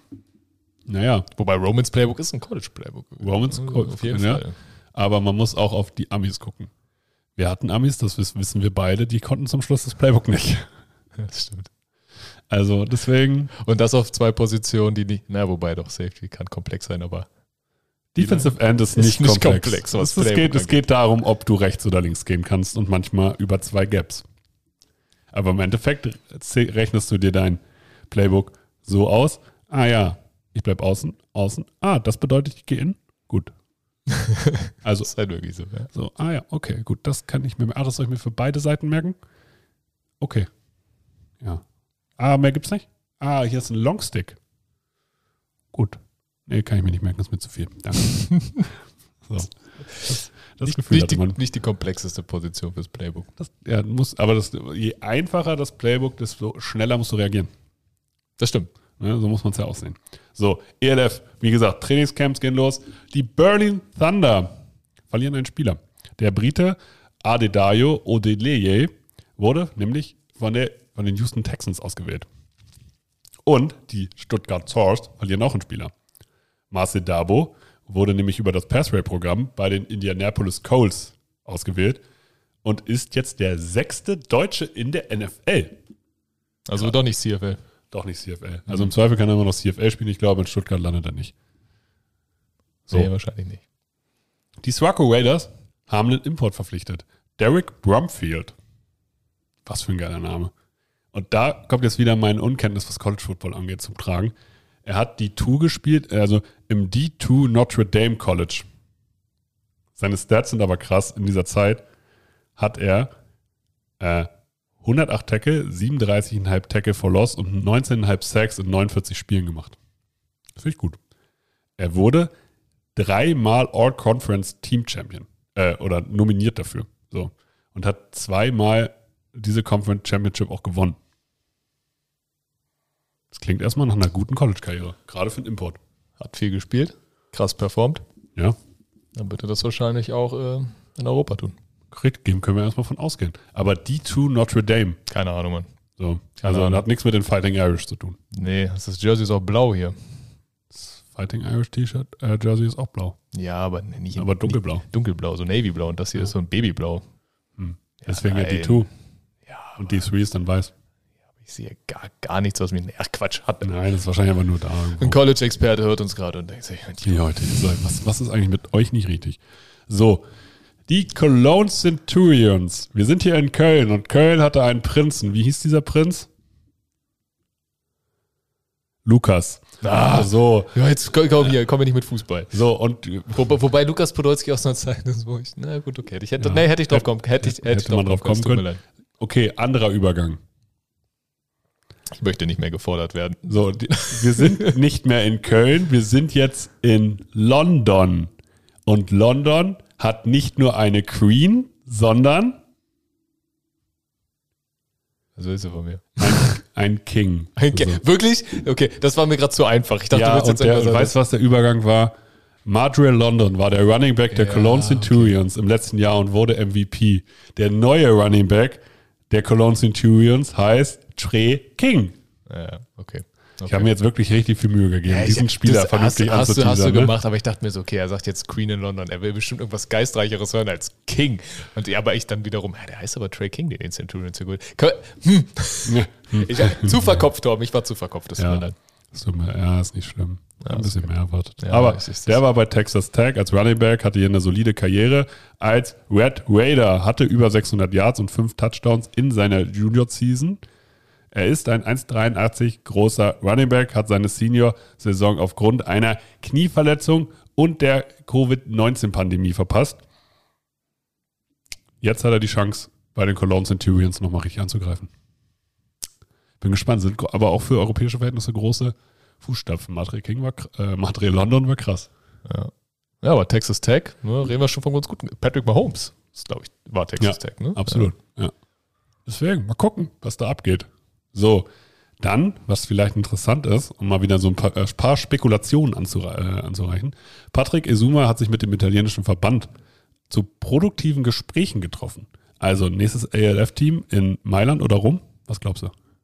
Naja, Wobei Romans Playbook ist ein College-Playbook. Romans Also auf jeden ja. Fall. Aber man muss auch auf die Amis gucken. Wir hatten Amis, das wissen wir beide, die konnten zum Schluss das Playbook nicht. Ja, das stimmt. Also deswegen, Und das auf zwei Positionen, die nicht, na, wobei doch, Safety kann komplex sein, aber Defensive End ist, Ist nicht, nicht komplex. komplex, was es, es, Playbook geht, es angeht. geht darum, ob du rechts oder links gehen kannst und manchmal über zwei Gaps. Aber im Endeffekt ze- rechnest du dir dein Playbook so aus, ah ja, ich bleib außen, außen, ah, das bedeutet, ich gehe in, gut. Also, das ist halt wirklich so. Ja. so, ah ja, okay, gut, das kann ich mir, ah, das soll ich mir für beide Seiten merken? Okay. Ja. Ah, mehr gibt's nicht? Ah, hier ist ein Longstick. Gut. Nee, kann ich mir nicht merken, das ist mir zu viel. Danke. So. Das, das Nicht, Gefühl nicht, hatte die, man. nicht die komplexeste Position fürs Playbook. Das, ja, muss, aber das, je einfacher das Playbook, desto schneller musst du reagieren. Das stimmt. Ne, so muss man es ja aussehen. So, E L F, wie gesagt, Trainingscamps gehen los. Die Burning Thunder verlieren einen Spieler. Der Brite Adedayo Odeleye wurde nämlich von, der, von den Houston Texans ausgewählt. Und die Stuttgart Source verlieren auch einen Spieler. Marcel Dabo wurde nämlich über das Pass-Ray-Programm bei den Indianapolis Colts ausgewählt und ist jetzt der sechste Deutsche in der N F L. Also Ja. doch nicht C F L. Doch nicht C F L. Also im Zweifel kann er immer noch C F L spielen. Ich glaube, in Stuttgart landet er nicht. So. Nee, wahrscheinlich nicht. Die Swaco Raiders haben einen Import verpflichtet. Derek Brumfield. Was für ein geiler Name. Und da kommt jetzt wieder mein Unkenntnis, was College Football angeht, zum Tragen. Er hat D zwei gespielt, also im D zwei Notre Dame College. Seine Stats sind aber krass. In dieser Zeit hat er äh, hundertacht Tackle, siebenunddreißig Komma fünf Tackle for Loss und neunzehn Komma fünf Sacks in neunundvierzig Spielen gemacht. Das finde ich gut. Er wurde dreimal All-Conference Team Champion. Äh, oder nominiert dafür. So. Und hat zweimal diese Conference Championship auch gewonnen. Das klingt erstmal nach einer guten College-Karriere. Gerade für den Import. Hat viel gespielt. Krass performt. Ja. Dann wird er das wahrscheinlich auch äh, in Europa tun. Korrekt, dem können wir erstmal von ausgehen. Aber D zwei Notre Dame. Keine Ahnung, Mann. So. Also Ahnung. hat nichts mit den Fighting Irish zu tun. Nee, das Jersey ist auch blau hier. Das Fighting Irish T-Shirt, äh, Jersey ist auch blau. Ja, aber nicht Aber dunkelblau. Nicht dunkelblau, so Navyblau. Und das hier Ja. ist so ein Babyblau. Hm. Deswegen ja, nein. D zwei. Ja, Und D drei ist dann weiß. ich sehe gar, gar nichts, was mich... Ach, Quatsch. Hat Nein, das ist wahrscheinlich aber nur da. irgendwo. ein College-Experte hört uns gerade und denkt sich... Die Leute, was, was ist eigentlich mit euch nicht richtig? So, die Cologne Centurions. Wir sind hier in Köln und Köln hatte einen Prinzen. Wie hieß dieser Prinz? Lukas. Ah, so. Ja, jetzt komm, komm hier, kommen wir nicht mit Fußball. So, und Wo, wobei Lukas Podolski aus einer Zeit ist, wo ich... Na gut, okay. Ich hätte, Ja. nee, hätte ich drauf kommen hätte ich, hätte Hätte ich drauf man drauf kommen es tut mir können. leid. okay, anderer Übergang. Ich möchte nicht mehr gefordert werden. So, die, wir sind nicht mehr in Köln, wir sind jetzt in London. Und London hat nicht nur eine Queen, sondern Was willst du von mir? ein King. Okay. So. Wirklich? Okay, das war mir gerade zu einfach. Ich dachte, Ja, du willst und jetzt der, irgendwas weißt du, was der Übergang war? Madriel London war der Running Back der Ja, Cologne Centurions im letzten Jahr und wurde M V P. Der neue Running Back der Cologne Centurions heißt Trey King. Ja, okay. Ich okay. habe mir jetzt wirklich richtig viel Mühe gegeben, Ja, diesen ich- Spieler das vernünftig hast, hast, du, hast du anzuteasern, ne? gemacht, aber ich dachte mir so, okay, er sagt jetzt Queen in London, er will bestimmt irgendwas Geistreicheres hören als King. Und ja, aber ich dann wiederum, ja, der heißt aber Trey King, den Centurion so gut. Hm. Ich, zu verkopft, Torben, ich war zu verkopft, das tut Ja. mir leid. Das tut mir- Ja, ist nicht schlimm. Ja, Ein bisschen okay. mehr erwartet. Ja, Aber es ist- der war bei Texas Tech als Running Back, hatte hier eine solide Karriere. Als Red Raider hatte über sechshundert Yards und fünf Touchdowns in seiner Junior-Season. Er ist ein eins Komma dreiundachtzig großer Running Back, hat seine Senior-Saison aufgrund einer Knieverletzung und der Covid neunzehn Pandemie verpasst. Jetzt hat er die Chance, bei den Cologne Centurions nochmal richtig anzugreifen. Bin gespannt, sind aber auch für europäische Verhältnisse große Fußstapfen. Madre King war, äh, Madre London war krass. Ja. ja, aber Texas Tech, ne, reden wir schon von ganz gut. Patrick Mahomes, das glaube ich, war Texas Ja, Tech, ne? Absolut, ja. Deswegen, mal gucken, was da abgeht. So, dann, was vielleicht interessant ist, um mal wieder so ein paar, äh, paar Spekulationen anzure- äh, anzureichen. Patrick Esuma hat sich mit dem italienischen Verband zu produktiven Gesprächen getroffen. Also nächstes A L F-Team in Mailand oder Rom? Was glaubst du?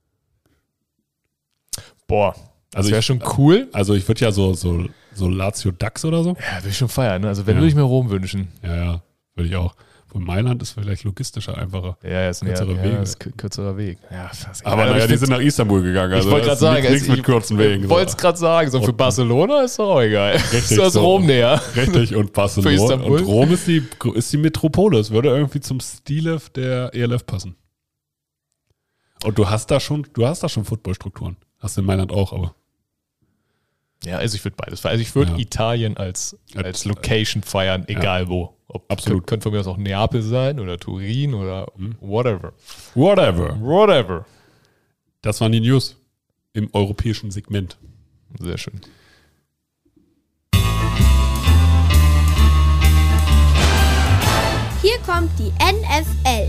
Boah, das Also wäre ich- schon cool. Also ich würde ja so, so, so Lazio Dax oder so. Ja, will ich schon feiern, ne? Also wenn Ja. würde ich mir Rom wünschen. Ja, ja, würde ich auch. Von Mailand ist vielleicht logistischer einfacher. Ja, ja, ist ein Kürzere ja, Wege. ja, ist kür- kürzerer Weg. Ja, fast. Aber Ja, naja, ich die find- sind nach Istanbul gegangen. Also ich wollte gerade das ist sagen, nichts, nichts also mit kurzen Wegen. Ich wollte es gerade sagen, so für Und- Barcelona ist doch auch egal. Richtig Ist das so. Rom näher? Richtig, und Barcelona. Für Istanbul. Und Rom ist die, ist die Metropole. Es würde irgendwie zum Stile der E L F passen. Und du hast da schon, du hast da schon Footballstrukturen. Hast du in Mailand auch, aber. Ja, also ich würde beides feiern. Also ich würde Ja. Italien als, als Als- Location feiern, egal wo. Ob, Absolut. Könnte von mir aus auch Neapel sein oder Turin oder Mhm. whatever. Whatever. Whatever. Das waren die News im europäischen Segment. Sehr schön. Hier kommt die N F L.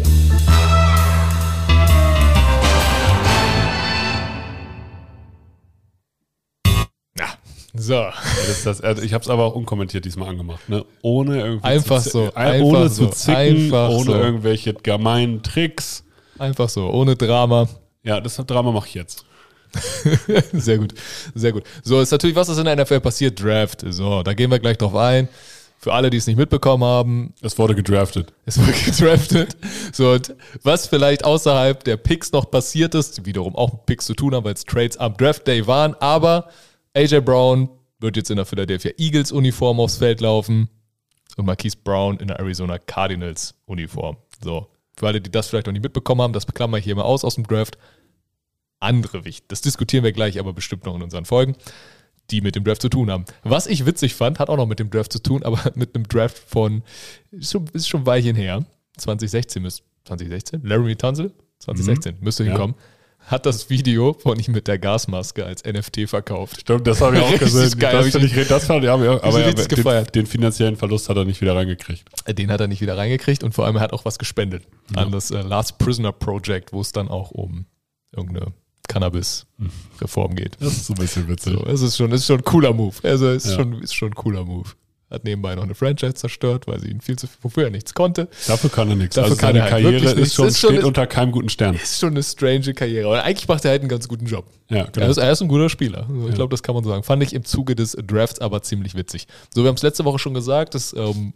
Ja, so. Ja, das ist das, also ich habe es aber auch unkommentiert diesmal angemacht. Ne? Ohne irgendwie Einfach zu, so, äh, einfach ohne so, zu zicken, einfach ohne so. irgendwelche gemeinen Tricks. Einfach so, ohne Drama. Ja, das Drama mache ich jetzt. Sehr gut, sehr gut. So, ist natürlich, was ist in der N F L passiert? Draft. So, da gehen wir gleich drauf ein. Für alle, die es nicht mitbekommen haben, Es wurde gedraftet. es wurde gedraftet. So, und was vielleicht außerhalb der Picks noch passiert ist, die wiederum auch mit Picks zu tun haben, weil es Trades am Draft Day waren, aber A J Brown wird jetzt in der Philadelphia Eagles Uniform aufs Feld laufen und Marquise Brown in der Arizona Cardinals Uniform. So, für alle, die das vielleicht noch nicht mitbekommen haben, das klammern wir hier mal aus aus dem Draft. Andere wichtig. Das diskutieren wir gleich, aber bestimmt noch in unseren Folgen, die mit dem Draft zu tun haben. Was ich witzig fand, hat auch noch mit dem Draft zu tun, aber mit einem Draft von, ist schon, ist schon ein Weilchen her, zwanzig sechzehn bis zwanzig sechzehn, Laramie Tunsil, zwanzig sechzehn, mhm. müsste hinkommen, ja. hat das Video von ihm mit der Gasmaske als N F T verkauft. Stimmt, das habe ich auch gesehen. Geil, das finde ich, das fand ich, aber, aber ja, den, gefeiert. den finanziellen Verlust hat er nicht wieder reingekriegt. Den hat er nicht wieder reingekriegt und vor allem er hat auch was gespendet ja. an das äh, Last Prisoner Project, wo es dann auch um irgendeine Cannabis-Reform geht. Das ist so ein bisschen witzig. So, es ist schon, es ist schon ein cooler Move. Also es ist, ja. schon, ist schon ein cooler Move. Hat nebenbei noch eine Franchise zerstört, weil sie ihn viel zu wofür er nichts konnte. Dafür kann er nichts. Dafür also kann seine er halt Karriere ist schon, ist steht schon unter keinem guten Stern. Ist schon eine strange Karriere. Und eigentlich macht er halt einen ganz guten Job. Ja, genau. er, ist, er ist ein guter Spieler. Also ich ja. glaube, das kann man so sagen. Fand ich im Zuge des Drafts aber ziemlich witzig. So, wir haben es letzte Woche schon gesagt, dass ähm,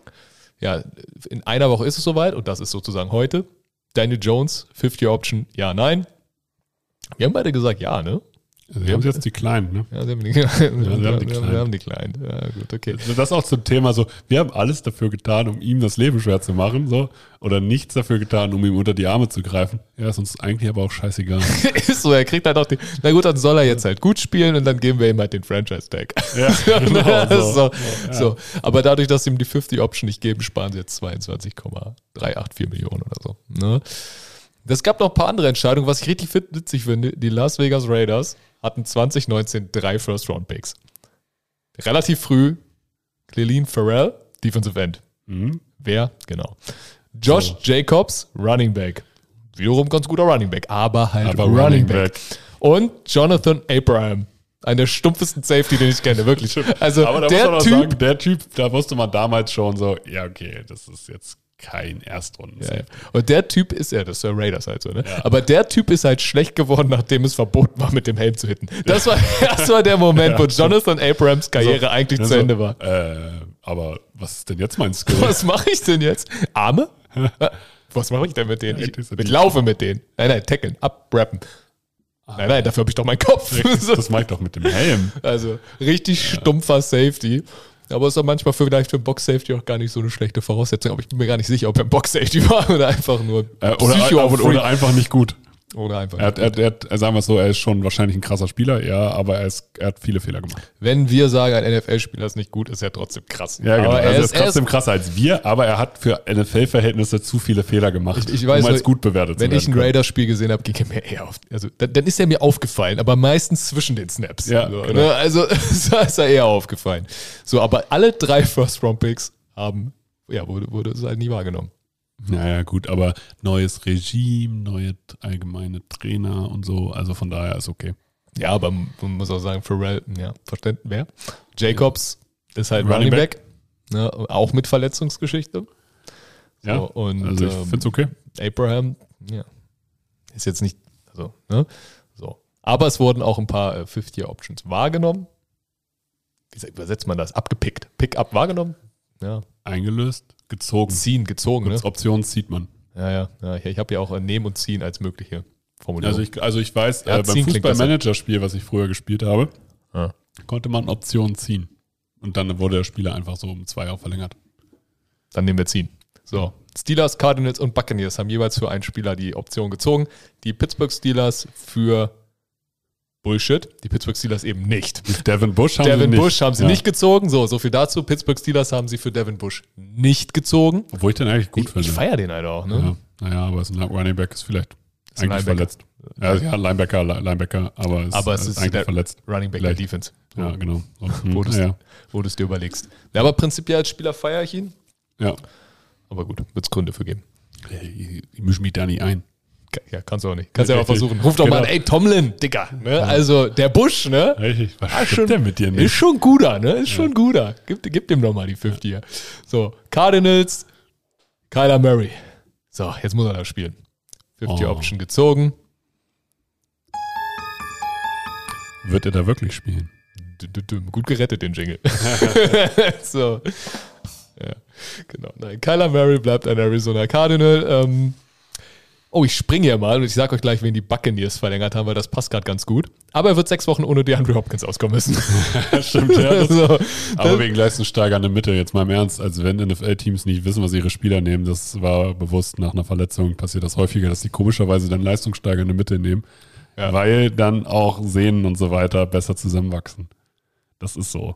ja, in einer Woche ist es soweit und das ist sozusagen heute. Daniel Jones, fifty-Option, ja, nein. Wir haben beide gesagt, ja, ne? Also wir haben jetzt die Kleinen, ne? Ja, sie haben die, ja, sie haben wir, haben die Kleinen. wir haben die Kleinen. Ja, gut, okay. Das auch zum Thema so, wir haben alles dafür getan, um ihm das Leben schwer zu machen, so. Oder nichts dafür getan, um ihm unter die Arme zu greifen. Ja, ist uns eigentlich aber auch scheißegal. Ist so, er kriegt halt auch die, na gut, dann soll er jetzt halt gut spielen und dann geben wir ihm halt den Franchise-Tag. Ja, genau so. so, ja. so. Aber dadurch, dass sie ihm die fifty-Option nicht geben, sparen sie jetzt zweiundzwanzig Komma drei acht vier Millionen oder so. Ne? Es gab noch ein paar andere Entscheidungen, was ich richtig witzig finde. Die Las Vegas Raiders hatten zwanzig neunzehn drei First-Round-Picks. Relativ früh Clelin Ferrell, Defensive End. Mhm. Wer? Genau. Josh so. Jacobs, Running Back. Wiederum ganz guter Running Back, aber halt aber Running, Running Back. Back. Und Jonathan Abraham. Einer der stumpfesten Safety, den ich kenne, wirklich. Also aber da der muss man Typ, sagen, der Typ, da wusste man damals schon so, ja okay, das ist jetzt kein Erstrunden. Ja, ja. Und der Typ ist, ja, das ist der Raiders halt so, ne? Ja. Aber der Typ ist halt schlecht geworden, nachdem es verboten war, mit dem Helm zu hitten. Das war, das war der Moment, ja, wo Jonathan Abrams Karriere so, eigentlich zu so, Ende war. Äh, aber was ist denn jetzt mein Skill? Was mache ich denn jetzt? Arme? Was mache ich denn mit denen? Ich, ich laufe mit denen. Nein, nein, tackeln, abrappen. Nein, nein, dafür habe ich doch meinen Kopf. Das, das mache ich doch mit dem Helm. Also, richtig ja. stumpfer Safety. Aber es ist auch manchmal vielleicht für einen Box-Safety auch gar nicht so eine schlechte Voraussetzung. Aber ich bin mir gar nicht sicher, ob er ein Box-Safety war oder einfach nur äh, oder, oder, oder einfach nicht gut. Oder einfach. Er hat, er, er, er, sagen wir es so, er ist schon wahrscheinlich ein krasser Spieler, ja, aber er, ist, er hat viele Fehler gemacht. Wenn wir sagen, ein N F L-Spieler ist nicht gut, ist er trotzdem krass. Ja, genau. Aber er, er ist, ist trotzdem ist, krasser als wir, aber er hat für N F L-Verhältnisse zu viele Fehler gemacht, ich, ich weiß, um als gut bewertet zu werden. Wenn ich ein Raiders-Spiel gesehen habe, ging er mir eher auf. Also, dann, dann ist er mir aufgefallen, aber meistens zwischen den Snaps. Ja, so, genau. ne? Also, da ist er eher aufgefallen. So, aber alle drei First-Round-Picks haben, ja, wurde, wurde es halt nie wahrgenommen. Naja, gut, aber neues Regime, neue allgemeine Trainer und so, also von daher ist okay. Ja, aber man muss auch sagen, Ferrell, ja, verständlich, wer? Jacobs ja. ist halt Running, Running Back, Back ne, auch mit Verletzungsgeschichte. So, ja, und, also ich ähm, finde es okay. Abraham, ja, ist jetzt nicht, also, ne, so. Aber es wurden auch ein paar äh, fifty-Options wahrgenommen. Wie übersetzt man das? Abgepickt. Pick-up wahrgenommen? Ja. Eingelöst, gezogen. Ziehen, gezogen, ne? Optionen zieht man. Ja, ja. ja ich ich habe ja auch äh, Nehmen und Ziehen als mögliche Formulierung. Also ich, also ich weiß, ja, äh, beim Fußball-Manager-Spiel, was ich früher gespielt habe, ja. konnte man Optionen ziehen. Und dann wurde der Spieler einfach so um zwei Jahre verlängert. Dann nehmen wir Ziehen. So, Steelers, Cardinals und Buccaneers haben jeweils für einen Spieler die Option gezogen. Die Pittsburgh Steelers für Bullshit. Die Pittsburgh Steelers eben nicht. Devin Bush haben Devin sie nicht. Bush haben sie ja. nicht gezogen. So, so viel dazu. Pittsburgh Steelers haben sie für Devin Bush nicht gezogen. Obwohl ich den eigentlich gut ich, finde. Ich feiere den halt auch. Ne? Ja. Naja, aber es ist ein Running Back, ist vielleicht ist eigentlich verletzt. Ja, ja, Linebacker, Linebacker, aber es, aber es ist, ist eigentlich der verletzt. Running Back der Defense. Ja, genau. So, wo du ja. es dir überlegst. Ja, aber prinzipiell als Spieler feiere ich ihn. Ja. Aber gut, wird es Gründe für geben. Ich, ich mische mich da nicht ein. Ja, kannst du auch nicht. Kannst ja auch versuchen. Ruf doch genau. mal an, ey, Tomlin, Digga. Ne? Ja. Also, der Bush, ne? Richtig. Was ah, schon, der mit dir nicht? Ist schon guter, ne? Ist ja. schon guter. Gib, gib dem doch mal die fünfzig. Ja. So, Cardinals, Kyler Murray. So, jetzt muss er da spielen. fünfzig oh. Option gezogen. Wird er da wirklich spielen? Gut gerettet, den Jingle. So. Ja, genau. Nein, Kyler Murray bleibt ein Arizona Cardinal. Ähm, oh, ich springe hier mal und ich sage euch gleich, wen die Buccaneers verlängert haben, weil das passt gerade ganz gut. Aber er wird sechs Wochen ohne DeAndre Hopkins auskommen müssen. Stimmt, ja. Das, so, aber wegen leistungssteigernde Mitte, jetzt mal im Ernst. Also wenn N F L-Teams nicht wissen, was ihre Spieler nehmen, das war bewusst nach einer Verletzung, passiert das häufiger, dass die komischerweise dann leistungssteigernde Mitte nehmen, ja. weil dann auch Sehnen und so weiter besser zusammenwachsen. Das ist so.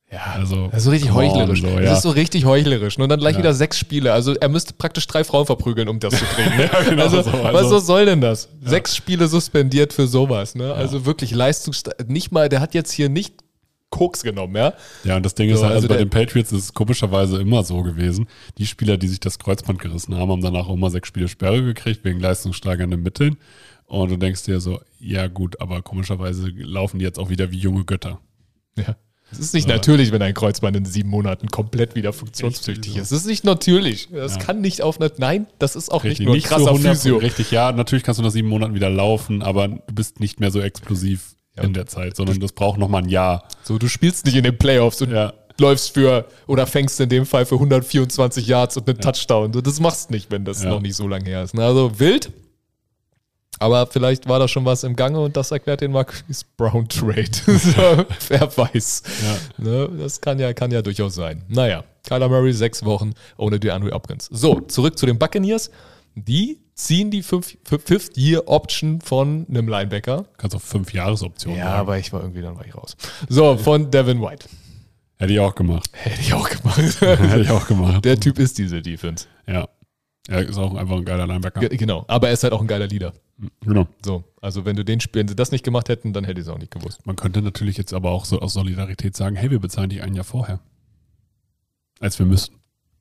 Ja, also das ist so richtig come on, heuchlerisch. so, Das ja. ist so richtig heuchlerisch. Und dann gleich Ja. wieder sechs Spiele. Also er müsste praktisch drei Frauen verprügeln, um das zu kriegen. Ne? Ja, genau also, so, also- was so soll denn das? Sechs Spiele suspendiert für sowas. Ne? Also wirklich leistungsstark. Nicht mal, der hat jetzt hier nicht Koks genommen, ja? Ja, und das Ding ist So, halt, also also bei der- den Patriots ist es komischerweise immer so gewesen. Die Spieler, die sich das Kreuzband gerissen haben, haben danach auch immer sechs Spiele Sperre gekriegt wegen leistungssteigernden Mitteln. Und du denkst dir so, ja gut, aber komischerweise laufen die jetzt auch wieder wie junge Götter. Ja. Es ist nicht Ja. natürlich, wenn ein Kreuzband in sieben Monaten komplett wieder funktionstüchtig Richtig, ist. Es ist nicht natürlich. Das Ja. kann nicht auf eine. Nein, das ist auch Richtig, nicht nur ein nicht krasser so hundert Physio. Richtig, ja, natürlich kannst du nach sieben Monaten wieder laufen, aber du bist nicht mehr so explosiv Ja. in der Zeit, sondern das braucht nochmal ein Jahr. So, du spielst nicht in den Playoffs und Ja. läufst für oder fängst in dem Fall für hundertvierundzwanzig Yards und einen Touchdown. So, das machst du nicht, wenn das Ja. noch nicht so lange her ist. Ne? Also wild. Aber vielleicht war da schon was im Gange und das erklärt den Marquise Brown Trade. So, wer weiß. Ja. Ne? Das kann ja, kann ja durchaus sein. Naja, Kyler Murray sechs Wochen ohne DeAndre Hopkins. So, zurück zu den Buccaneers. Die ziehen die Fifth-Year-Option von einem Linebacker. Kannst auch fünf Jahresoptionen Ja, sagen. aber ich war irgendwie, dann war ich raus. So, von Devin White. Hätte ich auch gemacht. Hätte ich auch gemacht. Hätte ich auch gemacht. Der Typ ist diese Defense. Ja. Er ist auch einfach ein geiler Linebacker. Ge- Genau, aber er ist halt auch ein geiler Leader. Genau. So, also wenn du den Spiel, wenn sie das nicht gemacht hätten, dann hätte ich es auch nicht gewusst. Man könnte natürlich jetzt aber auch so aus Solidarität sagen, hey, wir bezahlen dich ein Jahr vorher. Als wir müssten.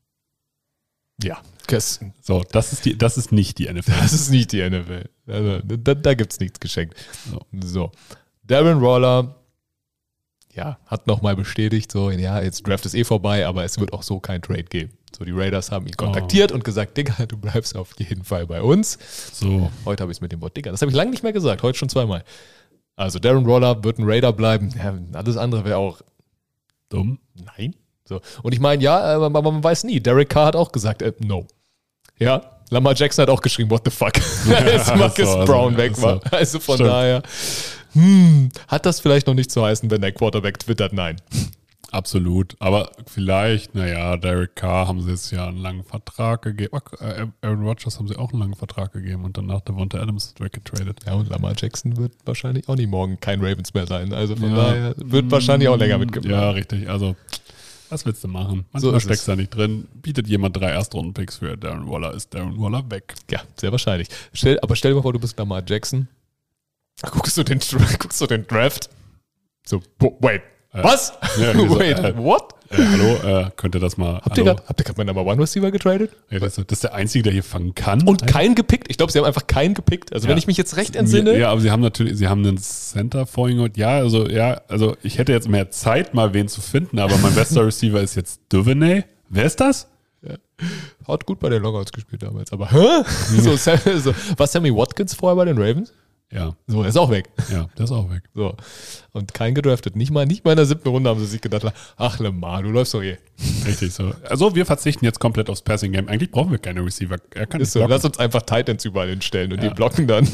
Ja, das, So, das ist die, das ist nicht die N F L. das ist nicht die N F L. Also, da da gibt es nichts geschenkt. So. So, Darren Waller, ja, hat nochmal bestätigt, so, ja, jetzt Draft ist eh vorbei, aber es wird auch so kein Trade geben. So, die Raiders haben ihn kontaktiert und gesagt, Digga, du bleibst auf jeden Fall bei uns. So. Heute habe ich es mit dem Wort Digga. Das habe ich lange nicht mehr gesagt, heute schon zweimal. Also Darren Waller wird ein Raider bleiben. Ja, alles andere wäre auch Dumm. nein. So. Und ich meine, ja, aber man, man weiß nie. Derek Carr hat auch gesagt, äh, no. Ja, Lamar Jackson hat auch geschrieben, what the fuck, als Marcus so, also, Brown weg so. war. Also von Stimmt. daher, hm, hat das vielleicht noch nicht zu heißen, wenn der Quarterback twittert, nein. Absolut. Aber vielleicht, naja, Derek Carr haben sie jetzt ja einen langen Vertrag gegeben. Äh, Aaron Rodgers haben sie auch einen langen Vertrag gegeben und danach Devonta Adams weggetradet. Ja, und Lamar Jackson wird wahrscheinlich auch nicht morgen kein Ravens mehr sein. Also von Ja. daher wird wahrscheinlich auch länger mitgemacht. Ja, richtig. Also, was willst du machen? So Manchmal ist steckst es. du da nicht drin. Bietet jemand drei Erstrunden-Picks für Darren Waller, ist Darren Waller weg. Ja, sehr wahrscheinlich. Stell, aber stell dir mal vor, du bist Lamar Jackson. Guckst du den, guckst du den Draft? So, wo- wait, Äh, was? ja, so, wait, äh, what? Äh, hallo, äh, könnt ihr das mal. Habt ihr hallo? grad- habt ihr gerade meinen Number One Receiver getradet? Ja, das, ist- das ist der Einzige, der hier fangen kann. Und keinen gepickt? Ich glaube, sie haben einfach keinen gepickt. Also, Ja. wenn ich mich jetzt recht entsinne. Ja, aber sie haben natürlich, sie haben einen Center vorhin geholt. Ja, also, ja, also ich hätte jetzt mehr Zeit, mal wen zu finden, aber mein bester Receiver ist jetzt Duvernay. Wer ist das? Hat gut bei den Longouts gespielt damals. Aber, hä? so, Sam, so, war Sammy Watkins vorher bei den Ravens? Ja, So, er ist auch weg. ja, der ist auch weg. So. Und kein gedraftet. Nicht mal, nicht mal in der siebten Runde haben sie sich gedacht, ach, Lemar, du läufst doch eh. Richtig so. Also wir verzichten jetzt komplett aufs Passing Game. Eigentlich brauchen wir keine Receiver. Er kann Ist nicht so, blocken. lass uns einfach Titans überall hinstellen und Ja. die blocken dann.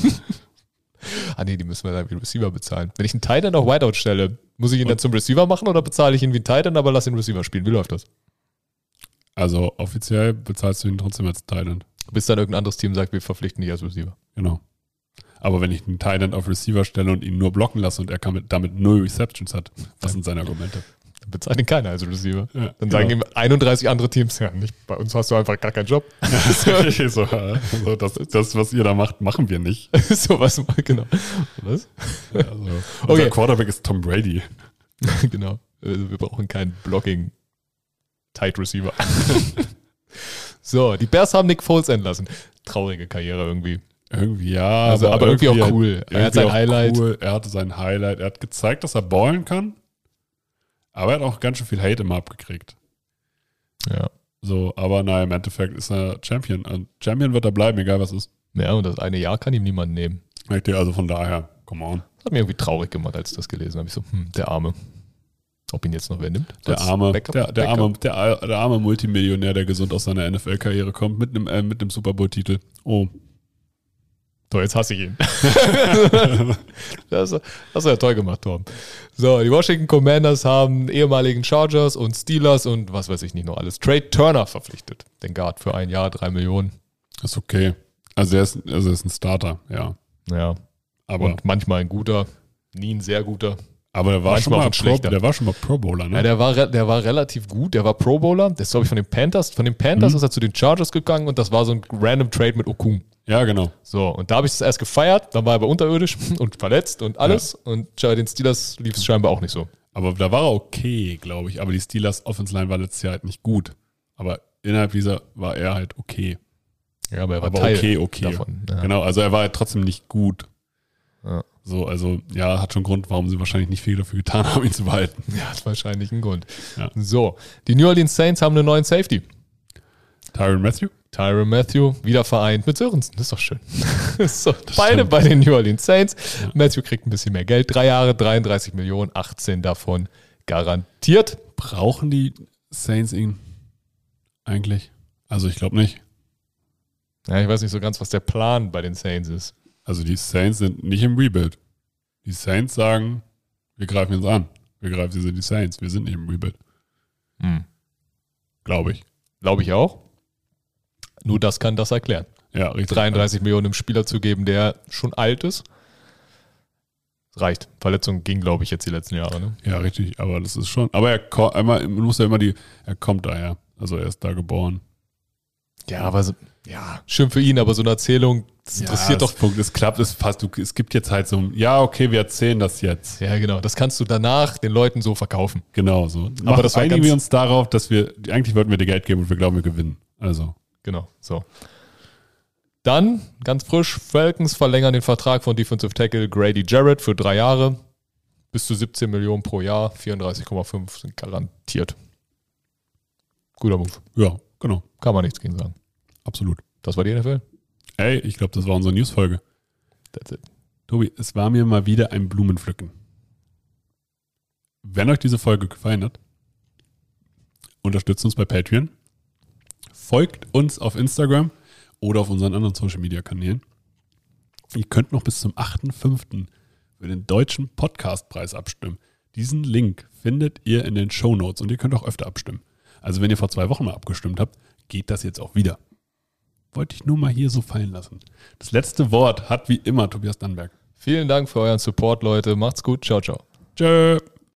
ah nee, die müssen wir dann wie Receiver bezahlen. Wenn ich einen Titan auf Wideout stelle, muss ich ihn dann zum Receiver machen oder bezahle ich ihn wie ein Titan, aber lass den Receiver spielen? Wie läuft das? Also offiziell bezahlst du ihn trotzdem als Thailand. Bis dann irgendein anderes Team sagt, wir verpflichten dich als Receiver. Genau. Aber wenn ich einen Thailand auf Receiver stelle und ihn nur blocken lasse und er kann mit, damit null Receptions hat, was sind seine Argumente? Dann bezahlt ihn keiner als Receiver. Ja, Dann sagen genau. ihm einunddreißig andere Teams, ja, nicht, bei uns hast du einfach gar keinen Job. so, also das, das, was ihr da macht, machen wir nicht. so was, genau. Was? Also, unser Okay. Quarterback ist Tom Brady. genau. Also wir brauchen keinen Blocking Tight Receiver. so, die Bears haben Nick Foles entlassen. Traurige Karriere irgendwie. Irgendwie ja, Also, aber irgendwie auch cool. Er Er hat sein auch Highlight. Cool. Er hatte sein Highlight. Er hat gezeigt, dass er ballen kann. Aber er hat auch ganz schön viel Hate immer abgekriegt. Ja. So, aber naja, im Endeffekt ist er Champion. Und Champion wird er bleiben, egal was ist. Ja, und das eine Jahr kann ihm niemand nehmen. Richtig, also von daher, come on. Das hat mir irgendwie traurig gemacht, als ich das gelesen habe. Ich so, hm, der Arme. Ob ihn jetzt noch wer nimmt? Der Als arme, Backup- der, der, Backup? arme, der, der arme Multimillionär, der gesund aus seiner N F L-Karriere kommt, mit einem, äh, mit einem Super Bowl-Titel. Oh. So, jetzt hasse ich ihn. das, das hast du ja toll gemacht, Tom. So, die Washington Commanders haben ehemaligen Chargers und Steelers und was weiß ich nicht noch alles. Trey Turner verpflichtet. Den Guard für ein Jahr, drei Millionen. Ist okay. Also er ist, also er ist ein Starter, ja. Ja. Aber, Und manchmal ein guter, nie ein sehr guter. Aber der war, schon Manchmal mal auch ein Pro, schlechter. der war schon mal Pro Bowler, ne? Ja, der war, re- der war relativ gut. Der war Pro Bowler. Das ist, glaube ich, von den Panthers. Von den Panthers Mhm. ist er zu den Chargers gegangen und das war so ein random Trade mit Okung. Ja, genau. So, und da habe ich es erst gefeiert. Dann war er aber unterirdisch und verletzt und alles. Und bei den Steelers lief es scheinbar auch nicht so. Aber da war er okay, glaube ich. Aber die Steelers Offense Line war letztes Jahr halt nicht gut. Aber innerhalb dieser war er halt okay. Ja, aber er war Aber Teil okay, okay. davon. Ja. Genau, also er war halt trotzdem nicht gut. Ja. So, also ja, hat schon Grund, warum sie wahrscheinlich nicht viel dafür getan haben, ihn zu behalten. Ja, hat wahrscheinlich einen Grund. Ja. So, die New Orleans Saints haben einen neuen Safety. Tyrann Mathieu? Tyrann Mathieu, wieder vereint mit Sörensen. Das ist doch schön. so, beide stimmt. bei den New Orleans Saints. Ja. Matthew kriegt ein bisschen mehr Geld. Drei Jahre, dreiunddreißig Millionen, achtzehn davon garantiert. Brauchen die Saints ihn eigentlich? Also ich glaube nicht. Ja, ich weiß nicht so ganz, was der Plan bei den Saints ist. Also die Saints sind nicht im Rebuild. Die Saints sagen, wir greifen jetzt an. Wir greifen, sie sind die Saints, wir sind nicht im Rebuild. Hm. Glaube ich. Glaube ich auch. Nur das kann das erklären. Ja, richtig. dreiunddreißig Millionen im Spieler zu geben, der schon alt ist. Reicht. Verletzung ging, glaube ich, jetzt die letzten Jahre. Ne? Ja, richtig, aber das ist schon. Aber er ko- einmal, man muss ja immer die, er kommt daher. Also er ist da geboren. Ja, aber so, ja, schön für ihn, aber so eine Erzählung, das interessiert das doch. Punkt, es klappt, es passt. Du, es gibt jetzt halt so, ja, okay, wir erzählen das jetzt. Ja, genau. Das kannst du danach den Leuten so verkaufen. Genau so. Aber Aber das das war einigen ganz- wir uns darauf, dass wir, eigentlich wollten wir dir Geld geben und wir glauben, wir gewinnen. Also. Genau, so. Dann, ganz frisch, Falcons verlängern den Vertrag von Defensive Tackle Grady Jarrett für drei Jahre. Bis zu siebzehn Millionen pro Jahr, vierunddreißig Komma fünf sind garantiert. Guter Move. Ja, genau. Kann man nichts gegen sagen. Absolut. Das war die N F L. Ey, ich glaube, das war unsere Newsfolge. That's it. Tobi, es war mir mal wieder ein Blumenpflücken. Wenn euch diese Folge gefallen hat, unterstützt uns bei Patreon. Folgt uns auf Instagram oder auf unseren anderen Social-Media-Kanälen. Ihr könnt noch bis zum achten fünften für den deutschen Podcastpreis abstimmen. Diesen Link findet ihr in den Shownotes und ihr könnt auch öfter abstimmen. Also wenn ihr vor zwei Wochen mal abgestimmt habt, geht das jetzt auch wieder. Wollte ich nur mal hier so fallen lassen. Das letzte Wort hat wie immer Tobias Dannenberg. Vielen Dank für euren Support, Leute. Macht's gut. Ciao, ciao. Tschö.